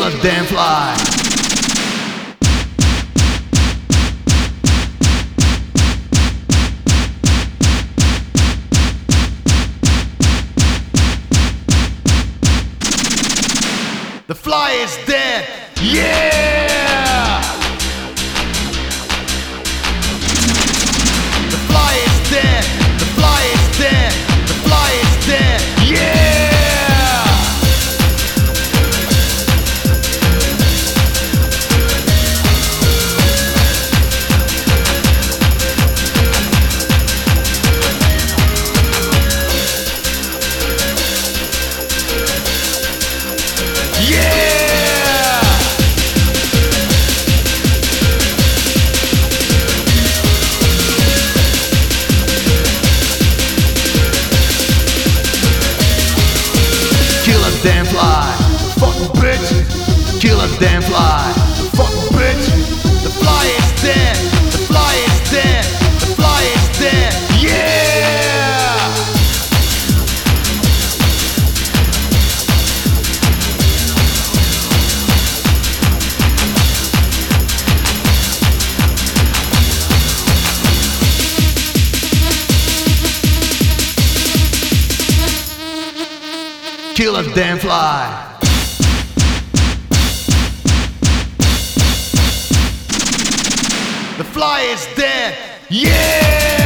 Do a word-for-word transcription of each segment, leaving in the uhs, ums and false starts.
Kill a damn fly. The fly is dead. Yeah! The fly is dead. The fly is dead. The fly is dead. Yeah! Damn fly, fucking bitch. Kill a damn fly, fucking bitch. The fly is dead. The fly is dead. The fly is dead. Yeah! Kill a damn fly. The fly is dead. Yeah!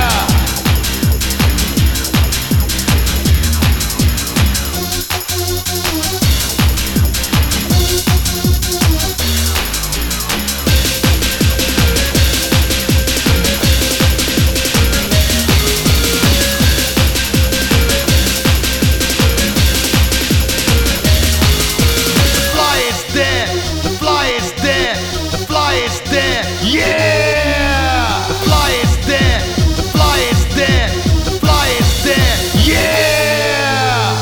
Yeah! The fly is dead. The fly is dead. The fly is dead. Yeah!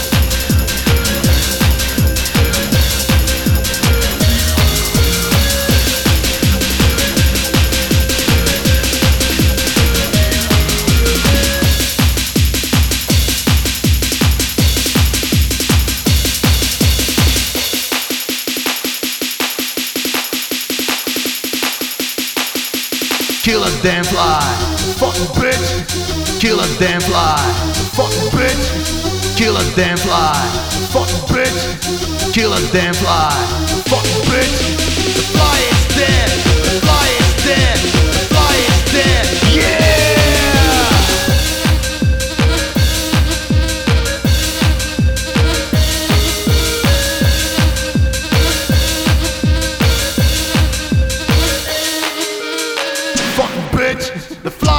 Kill a damn fly, fucking bitch. Kill a damn fly, fucking bitch. Kill a damn fly, fucking bitch. Kill a damn fly, fucking bitch. The fly is dead. The fly is dead. The fly is dead. Yeah! Fucking bitch. The fly